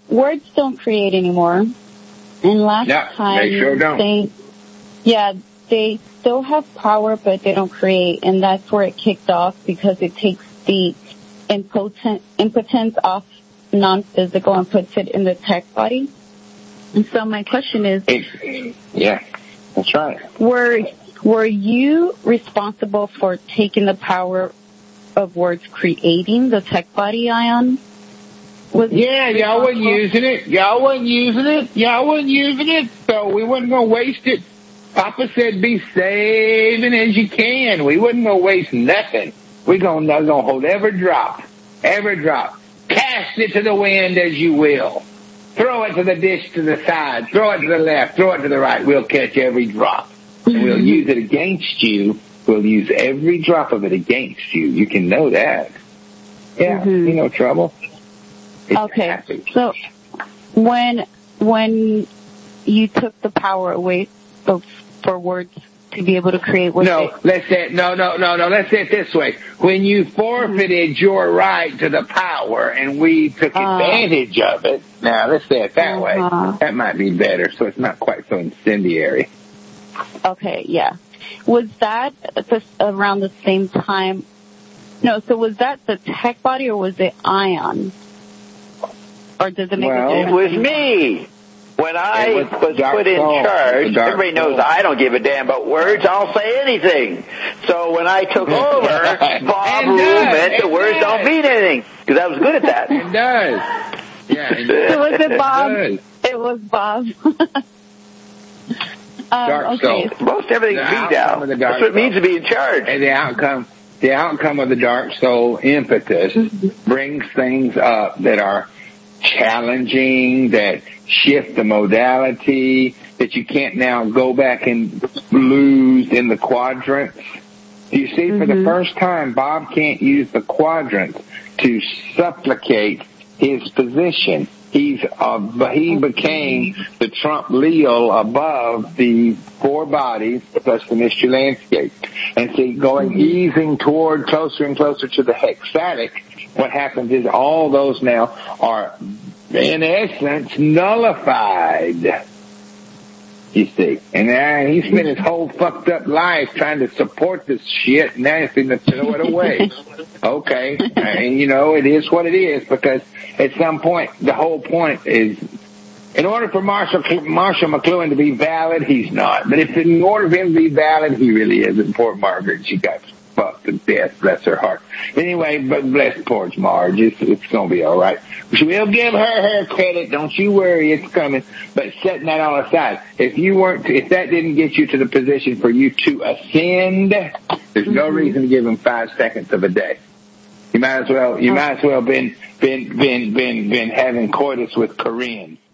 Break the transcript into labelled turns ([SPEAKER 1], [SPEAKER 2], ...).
[SPEAKER 1] words don't create anymore. And last time,
[SPEAKER 2] they sure don't.
[SPEAKER 1] They still have power, but they don't create, and that's where it kicked off because it takes the impotence off non-physical and puts it in the tech body. And so my question is,
[SPEAKER 2] yeah, that's right.
[SPEAKER 1] Were you responsible for taking the power of words creating the tech body, Ion?
[SPEAKER 2] Y'all wasn't using it, so we wasn't going to waste it. Papa said be saving as you can. We wasn't going to waste nothing. We're going to hold every drop. Cast it to the wind as you will. Throw it to the dish to the side. Throw it to the left. Throw it to the right. We'll catch every drop. And we'll use it against you. We'll use every drop of it against you. You can know that. Yeah, you know trouble. It's
[SPEAKER 1] okay.
[SPEAKER 2] Happy.
[SPEAKER 1] So when you took the power away for words to be able to create words.
[SPEAKER 2] Let's say it this way. When you forfeited your right to the power and we took advantage of it, now let's say it that way. That might be better, so it's not quite so incendiary.
[SPEAKER 1] Okay, yeah. Was that around the same time? No, so was that the tech body or was it Ion? Or does it make a difference?
[SPEAKER 3] It was me. When I was put in charge, everybody knows I don't give a damn about words. I'll say anything. So when I took over, Bob Rule meant the words don't mean anything. Because I was good at that.
[SPEAKER 2] It does. Yeah.
[SPEAKER 1] So was it Bob? It was Bob.
[SPEAKER 2] Dark soul.
[SPEAKER 3] Most everything's me now. That's what it means to be in charge.
[SPEAKER 2] And the outcome of the dark soul impetus brings things up that are challenging, that shift the modality, that you can't now go back and lose in the quadrants. You see, for the first time, Bob can't use the quadrants to supplicate his position. He became the Trump Leo above the four bodies plus the mystery landscape. And see, easing toward closer and closer to the hexatic, what happens is all those now are, in essence, nullified. You see. And now he spent his whole fucked up life trying to support this shit, and now he's going to throw it away. Okay. And it is what it is, because at some point, the whole point is, in order for Marshall McLuhan to be valid, he's not. But in order for him to be valid, he really is. And poor Margaret, she got fucked to death, bless her heart. Anyway, but bless poor Marge, it's going to be all right. We'll give her credit. Don't you worry, it's coming. But setting that all aside, if that didn't get you to the position for you to ascend, there's no reason to give him 5 seconds of a day. You might as well been having coitus with Corinne.